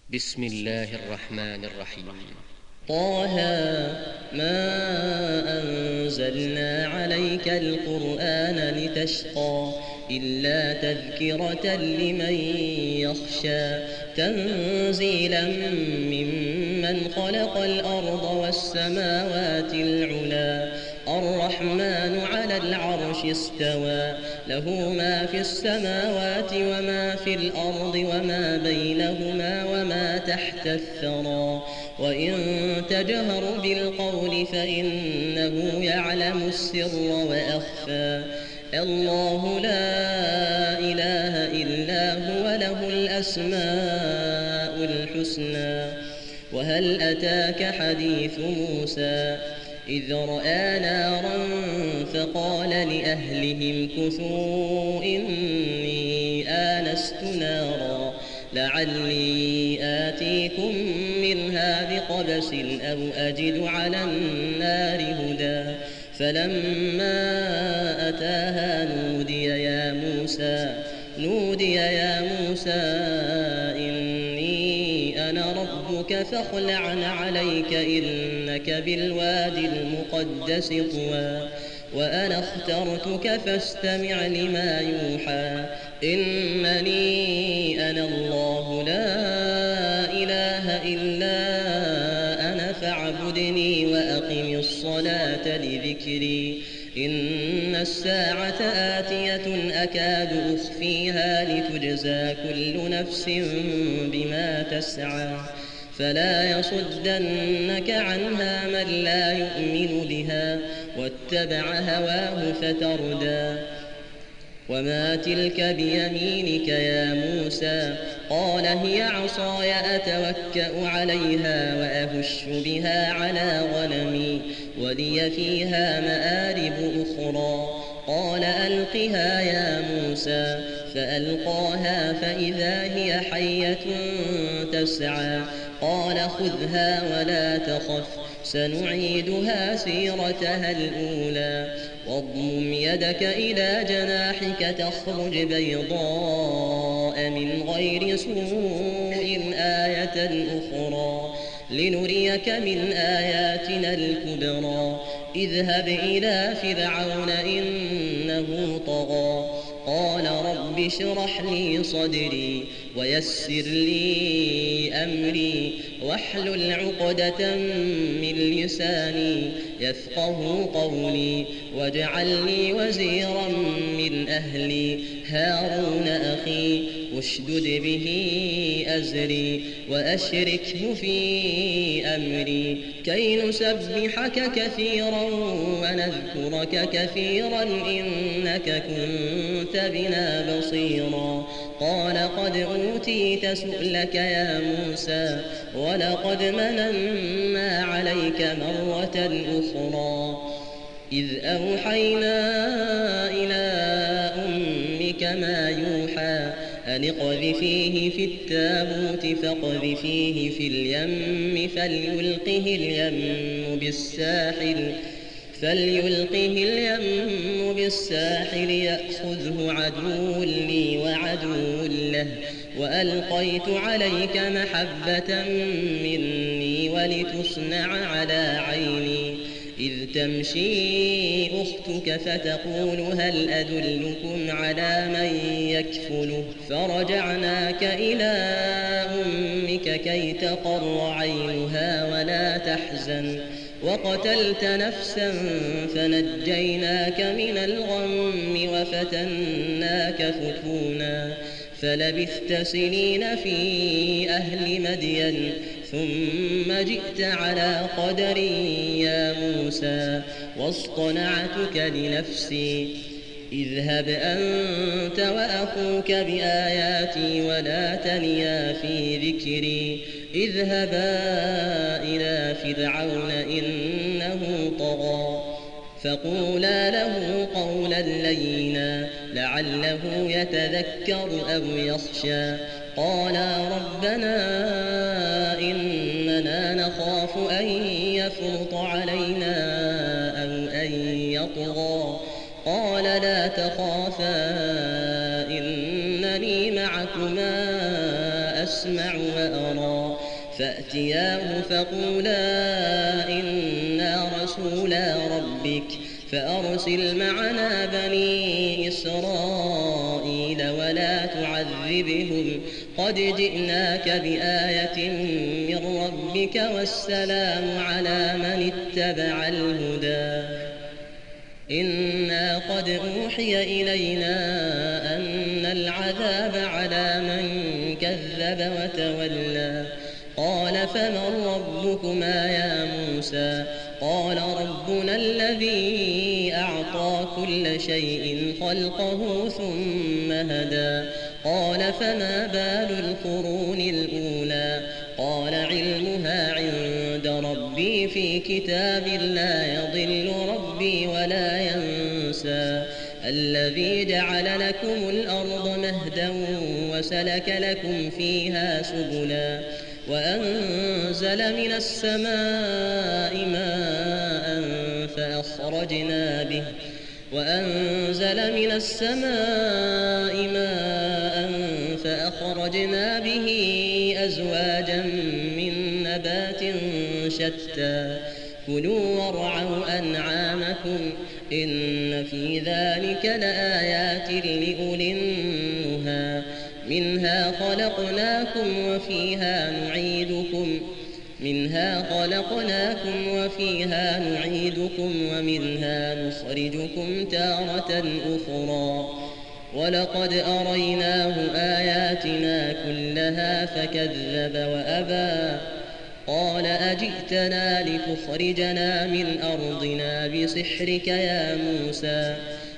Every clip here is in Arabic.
بسم الله الرحمن الرحيم. طه ما أنزلنا عليك القرآن لتشقى إلا تذكرة لمن يخشى تنزيلا ممن خلق الأرض والسماوات العلى الرحمن على العرش استوى له ما في السماوات وما في الأرض وما بينهما وما تحت الثرى وإن تجهر بالقول فإنه يعلم السر وأخفى الله لا إله إلا هو له الأسماء الحسنى وهل أتاك حديث موسى إذ رأى نارا فقال لأهلهم كثوا إني آنست نارا لعلي آتيكم منها بقبس أو أجد على النار هدى فلما أتاها نودي يا موسى إني أنا ربك فاخلع عليك إنك بالوادي المقدس طوى وأنا اخترتك فاستمع لما يوحى إنني أنا الله لا إله إلا أنا فاعبدني وأقم الصلاة لذكري إن الساعة آتية أكاد أخفيها لتجزى كل نفس بما تسعى فلا يصدنك عنها من لا يؤمن بها واتبع هواه فتردى وما تلك بيمينك يا موسى قال هي عصاي أتوكأ عليها وأهش بها على غنمي ولي فيها مآرب أخرى قال ألقها يا موسى فألقاها فإذا هي حية تسعى قال خذها ولا تخف سنعيدها سيرتها الأولى واضمم يدك إلى جناحك تخرج بيضاء من غير سوء آية أخرى لنريك من آياتنا الكبرى اذهب إلى فرعون إنه طغى قال رب اشرح لي صدري ويسر لي أمري واحلل عقدة من لساني يفقه قولي واجعل لي وزيرا من أهلي هارون أخي اشدد به أزري وأشركه في أمري كي نسبحك كثيرا ونذكرك كثيرا إنك كنت بنا بصيرا قال قد أوتيت سؤلك يا موسى ولقد مننا عليك مرة أخرى إذ أوحينا إلى أمك ما يوحى أن اقذفيه في التابوت فاقذفيه في اليم فليلقه اليم بالساحل يأخذه عدو لي وعدو له وألقيت عليك محبة مني ولتصنع على عيني إذ تمشي أختك فتقول هل أدلكم على من يكفله فرجعناك إلى أمك كي تقر عينها ولا تحزن وقتلت نفسا فنجيناك من الغم وفتناك فتونا فلبثت سنين في أهل مدين ثم جئت على قدر يا موسى واصطنعتك لنفسي اذهب أنت وأخوك بآياتي ولا تنيا في ذكري اذهبا إلى فرعون إنه طغى فقولا له قولا لينا لعله يتذكر أو يخشى قالا ربنا إننا نخاف أن يفرط علينا أو أن يطغى قال لا تخافا إنني معكما أسمع وأرى أمرا فأتياه فقولا إنا رسولا ربك فأرسل معنا بني إسرائيل ولا تعذبهم قد جئناك بآية من ربك والسلام على من اتبع الهدى إنا قد أوحي إلينا أن العذاب على من كذب وتولى قال فمن ربكما يا موسى قال ربنا الذي أعطى كل شيء خلقه ثم هدى قال فما بال القرون الأولى قال علمها عند ربي في كتاب لا يضل ربي ولا ينسى الذي جعل لكم الأرض مهدا وسلك لكم فيها سبلا وأنزل من السماء ماء فأخرجنا به أزواجا من نبات شتى كلوا وارعوا أنعامكم إن في ذلك لآيات لأولي النهى منها خلقناكم وفيها نعيدكم ومنها نخرجكم تارة أخرى ولقد أريناه آياتنا كلها فكذب وأبى قال أجئتنا لتخرجنا من أرضنا بسحرك يا موسى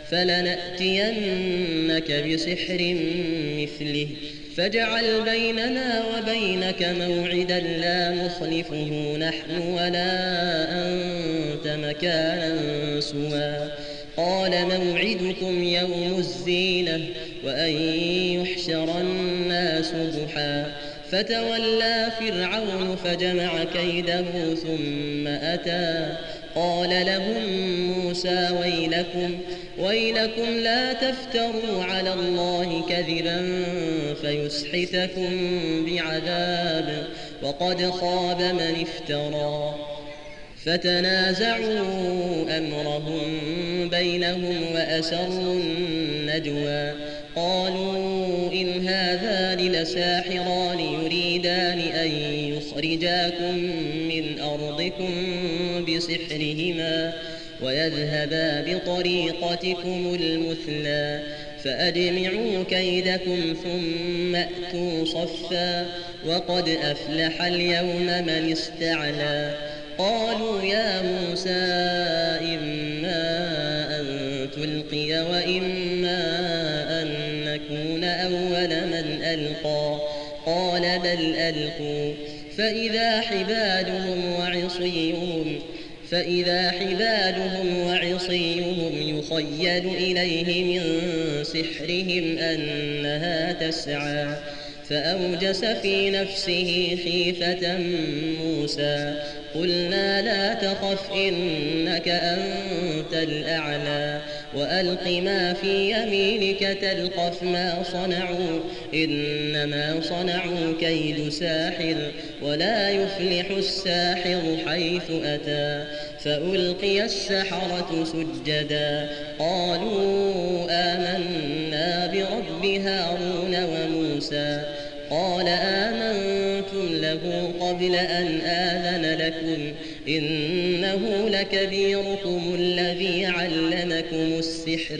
فلنأتينك بسحر مثله فاجعل بيننا وبينك موعدا لا نخلفه نحن ولا أنت مكانا سوى قال موعدكم يوم الزينة وأن يحشر الناس ضحى فتولى فرعون فجمع كيده ثم أتى قال لهم موسى ويلكم لا تفتروا على الله كذبا فيسحتكم بعذاب وقد خاب من افترى فتنازعوا أمرهم بينهم وأسروا النجوى قالوا إن هذان لساحران يريدان أن يخرجاكم من أرضكم بسحرهما ويذهبا بطريقتكم المثلى فأجمعوا كيدكم ثم أتوا صفا وقد أفلح اليوم من استعلى قالوا يا موسى إما أن تلقي وإما أن نكون أول من ألقى قال بل ألقوا فإذا حبالهم وعصيهم يخيل إليه من سحرهم أنها تسعى فأوجس في نفسه خيفة موسى قلنا لا تخف إنك أنت الأعلى وألق ما في يمينك تلقف ما صنعوا إنما صنعوا كيد ساحر ولا يفلح الساحر حيث أتى فألقي السحرة سجدا قالوا آمنا برب هارون وموسى قال آمنتم له قبل أن آذن لكم إنه لكبيركم الذي علمكم السحر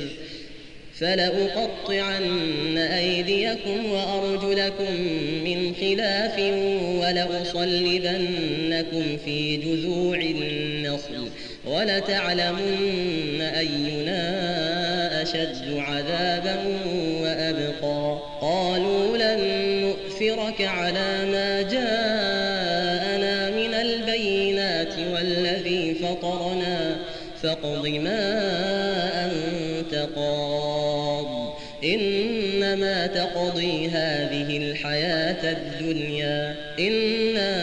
فلأقطعن أيديكم وأرجلكم من خلاف ولأصلبنكم في جذوع النخل ولتعلمن أينا أشد عذابا وأبقى قالوا لن نؤثرك على ما جاءنا من البينات والذي فطرنا فاقض ما أنت قاض إنما تقضي هذه الحياة الدنيا إنا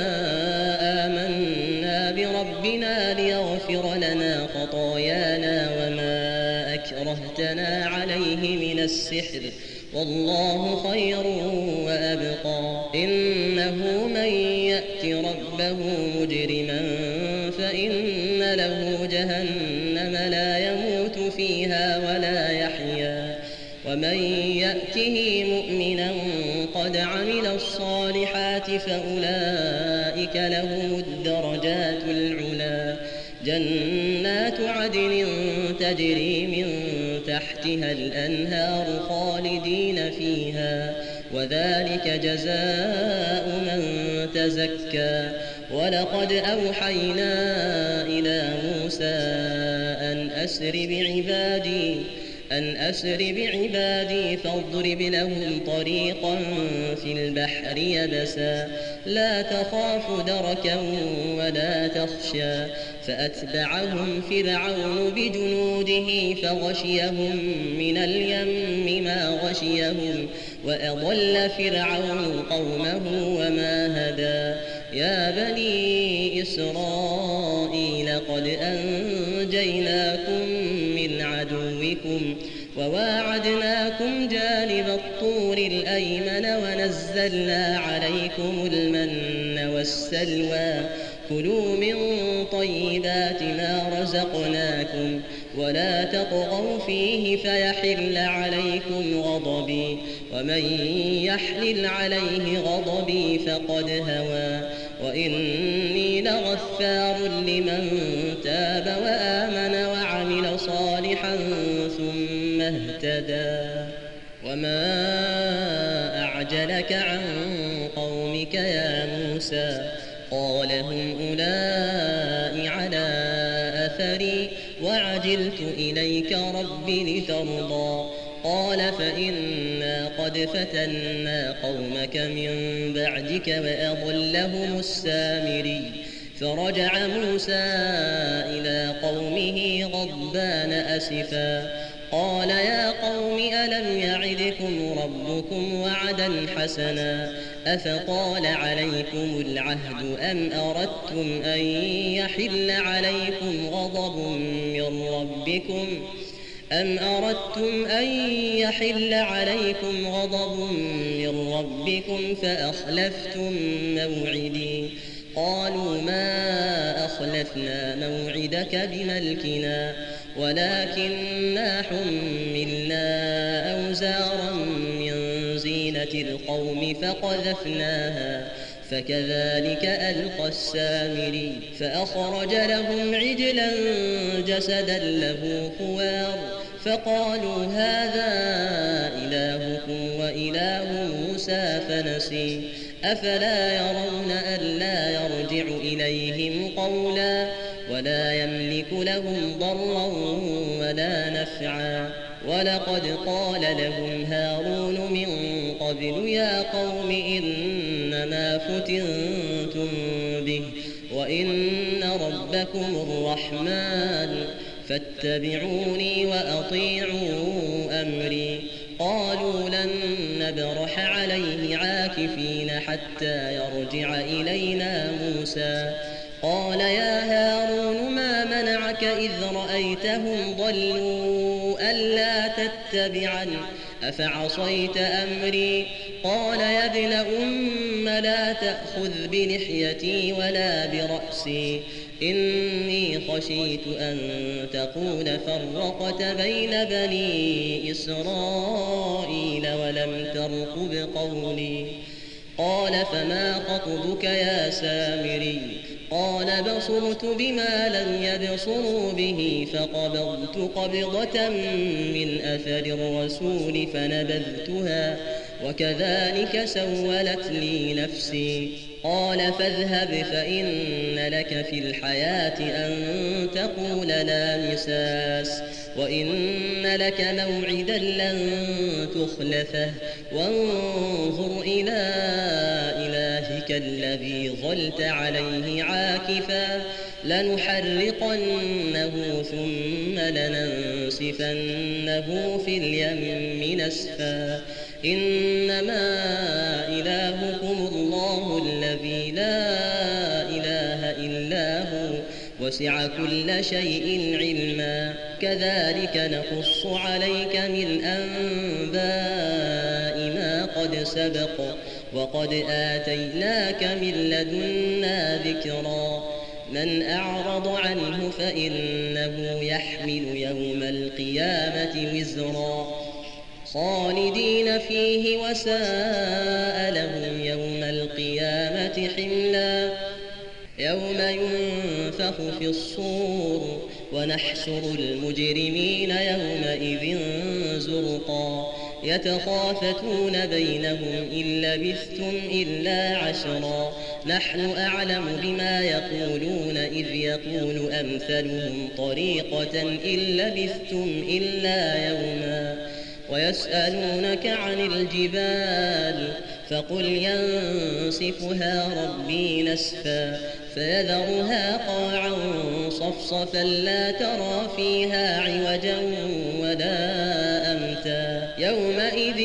آمنا بربنا ليغفر لنا خطايانا وما أكرهتنا عليه من السحر والله خير وأبقى إنه من يأت ربه مجرما فإن له جهنم لا يموت فيها ولا يحيا ومن يأته مؤمنا قد عمل الصالحات فأولئك لهم الدرجات العلى جنات عدن تجري من تحتها الأنهار خالدين فيها وذلك جزاء من تزكى ولقد أوحينا إلى موسى أن أسر بعبادي فاضرب لهم طريقا في البحر يبسا لا تخاف دركا ولا تخشى فأتبعهم فرعون بجنوده فغشيهم من اليم ما غشيهم وأضل فرعون قومه وما هدى يا بني إسرائيل قد أنجيناكم من عدوكم وواعدناكم جانب الطور الأيمن ونزلنا عليكم المن والسلوى كلوا من طيبات ما رزقناكم ولا تطغوا فيه فيحل عليكم غضبي ومن يحلل عليه غضبي فقد هوى وإني لغفار لمن تاب وآمن وعمل صالحا ثم اهتدى وما أعجلك عن قومك يا موسى قال هم أولئك على أثري وعجلت إليك رب لترضى قال فإنا قد فتنا قومك من بعدك وأضلهم السامري فرجع موسى إلى قومه غضبان أسفا قال يا قوم ألم يعدكم ربكم وعدا حسنا أفطال عليكم العهد أم أردتم أن يحل عليكم غضب من ربكم فأخلفتم موعدي قالوا ما أخلفنا موعدك بملكنا ولكننا حملنا أوزارا من زينة القوم فقذفناها فكذلك ألقى السامري فأخرج لهم عجلا جسدا له خوار فقالوا هذا إلهكم وإله موسى فنسي أفلا يرون ألا يرجع إليهم قولا ولا يملك لهم ضرا ولا نفعا ولقد قال لهم هارون من قبل يا قوم إنما فتنتم به وإن ربكم الرحمن فاتبعوني وأطيعوا أمري قالوا لن نبرح عليه عاكفين حتى يرجع إلينا موسى قال يا هارون ما منعك إذ رأيتهم ضلوا ألا تتبعن أفعصيت أمري قال يا ابن أم لا تأخذ بلحيتي ولا برأسي إني خشيت أن تقول فرقت بين بني إسرائيل ولم ترقب قولي قال فما خطبك يا سامري قال بصرت بما لم يبصروا به فقبضت قبضة من أثر الرسول فنبذتها وكذلك سولت لي نفسي قال فاذهب فإن لك في الحياة أن تقول لا مساس وإن لك موعدا لن تخلفه وانظر إلى إلهك الذي ظلت عليه عاكفا لنحرقنه ثم لننسفنه في اليم نسفا إنما إلهكم الله الذي لا إله إلا هو وسع كل شيء علما كذلك نقص عليك من أنباء ما قد سبق وقد آتيناك من لدنا ذكرا من أعرض عنه فإنه يحمل يوم القيامة وزرا خالدين فيه وساء لهم يوم القيامة حملا يوم ينفخ في الصور ونحشر المجرمين يومئذ زرقا يتخافتون بينهم إن لبثتم إلا عشرا نحن أعلم بما يقولون إذ يقول أمثلهم طريقة إن لبثتم إلا يوما ويسألونك عن الجبال فقل ينسفها ربي نسفا فيذرها قاعا صفصفا لا ترى فيها عوجا ولا أمتا يومئذ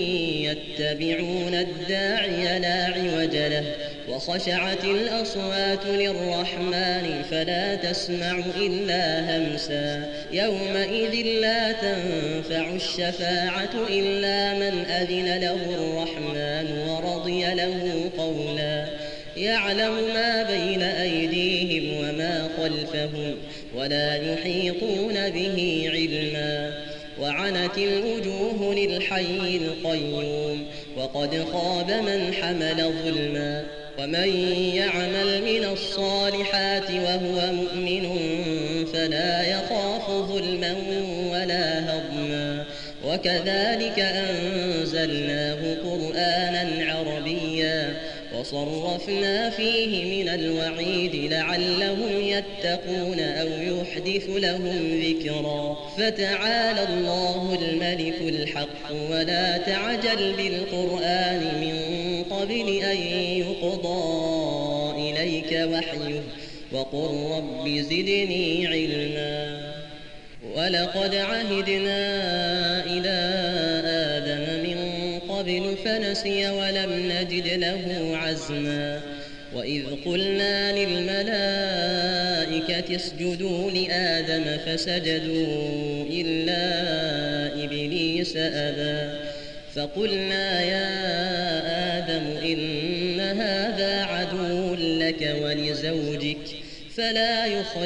يتبعون الداعي لا عوج له وخشعت الأصوات للرحمن فلا تسمع إلا همسا يومئذ لا تنفع الشفاعة إلا من أذن له الرحمن ورضي له قولا يعلم ما بين أيديهم وما خلفهم ولا يحيطون به علما وعنت الوجوه للحي القيوم وقد خاب من حمل ظلما ومن يعمل من الصالحات وهو مؤمن فلا يخاف ظلما ولا هضما وكذلك أنزلناه قرآنا عربيا وصرفنا فيه من الوعيد لعلهم يتقون أو يحدث لهم ذكرا فتعالى الله الملك الحق ولا تعجل بالقرآن من قبل أن يقضى إليك وحيه وقل رب زدني علما ولقد عهدنا إلى آدم من قبل فنسي ولم نجد له عزما وإذ قلنا للملائكة اسجدوا لآدم فسجدوا إلا إبليس أبى فقلنا يا آدم إن هذا عدو لك ولزوجك فلا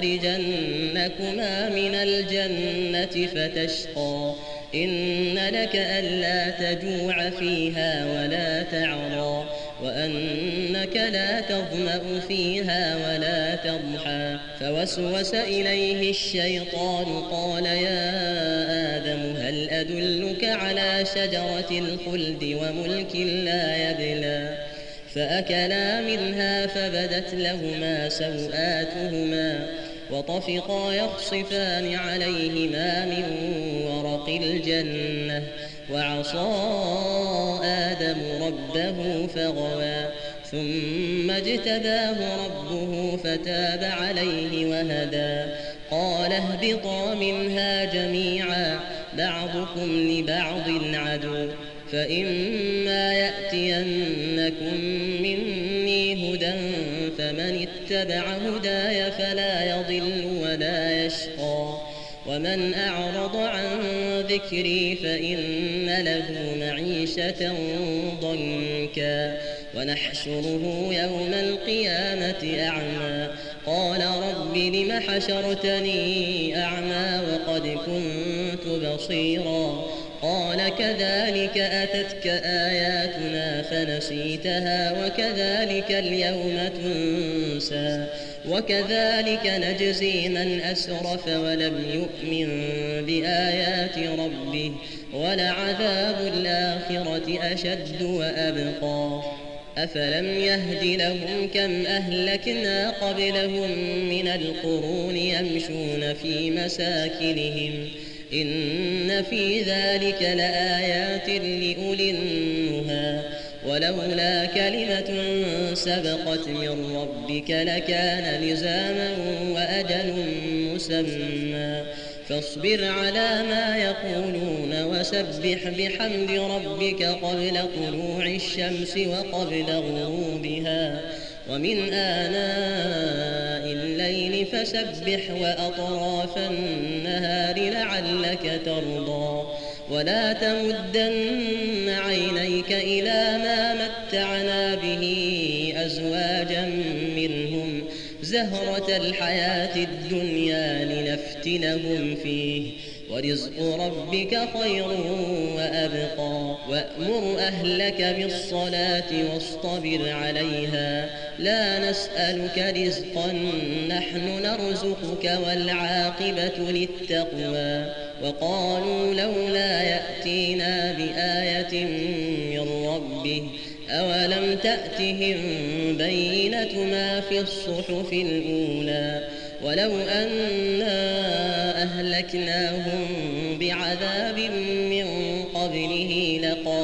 يخرجنكما من الجنة فتشقى إن لك ألا تجوع فيها ولا تعرى وأنك لا تظمأ فيها ولا تضحى فوسوس إليه الشيطان قال يا آدم هل أدلك على شجرة الخلد وملك لا يبلى فأكلا منها فبدت لهما سوآتهما وطفقا يخصفان عليهما من ورق الجنة وعصى آدم ربه فغوى ثم اجتباه ربه فتاب عليه وهدى قال اهبطا منها جميعا بعضكم لبعض عدو فإما يأتينكم مني هدى فمن اتبع هداي فلا يضل ولا يشقى ومن أعرض عن ذكري فإن له معيشة ضنكا ونحشره يوم القيامة أعمى قال رب لم حشرتني أعمى وقد كنت بصيرا قال كذلك أتتك آياتنا فنسيتها وكذلك اليوم تنسى وكذلك نجزي من أسرف ولم يؤمن بآيات ربه ولعذاب الآخرة أشد وأبقى أفلم يهد لهم كم أهلكنا قبلهم من القرون يمشون في مساكنهم إن في ذلك لآيات لأولي النهى ولولا كلمة سبقت من ربك لكان لزاما وأجل مسمى فاصبر على ما يقولون وسبح بحمد ربك قبل طلوع الشمس وقبل غروبها ومن آناء الليل فسبح وأطراف النهار لعلك ترضى ولا تمدن عينيك إلى ما متعنا به أزواجا منهم زهرة الحياة الدنيا لنفتنهم فيه ورزق ربك خير وأبقى وأمر أهلك بالصلاة واصطبر عليها لا نسألك رزقا نحن نرزقك والعاقبة للتقوى وقالوا لولا يأتينا بآية من ربه أولم تأتهم بينة ما في الصحف الأولى ولو أنا أهلكناهم بعذاب من قبله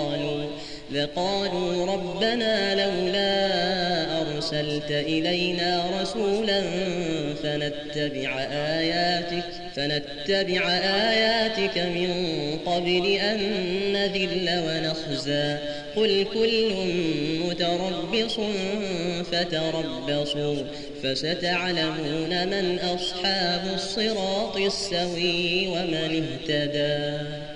لقالوا ربنا لولا أرسلت إلينا رسولا فنتبع آياتك من قبل أن نذل ونخزى قل كل متربص فتربصوا فستعلمون من أصحاب الصراط السوي ومن اهتدى.